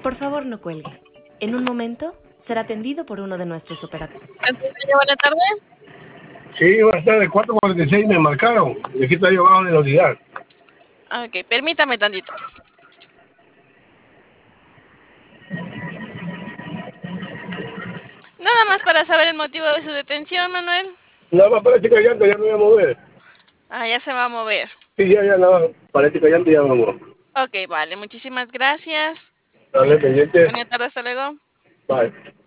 Por favor, no cuelgue. En un momento será atendido por uno de nuestros operadores. Buenas tardes. Sí, buenas tardes, 4:46 me marcaron. Y aquí estoy abajo de la unidad. Ok, permítame tantito. Nada más para saber el motivo de su detención, Manuel. Nada más parece llanta, ya me voy a mover. Ah, ya se va a mover. Sí, ya, nada, parece llanta y ya vamos. Ok, vale, muchísimas gracias. Dale, pendiente. Buenas tardes, hasta luego. Bye.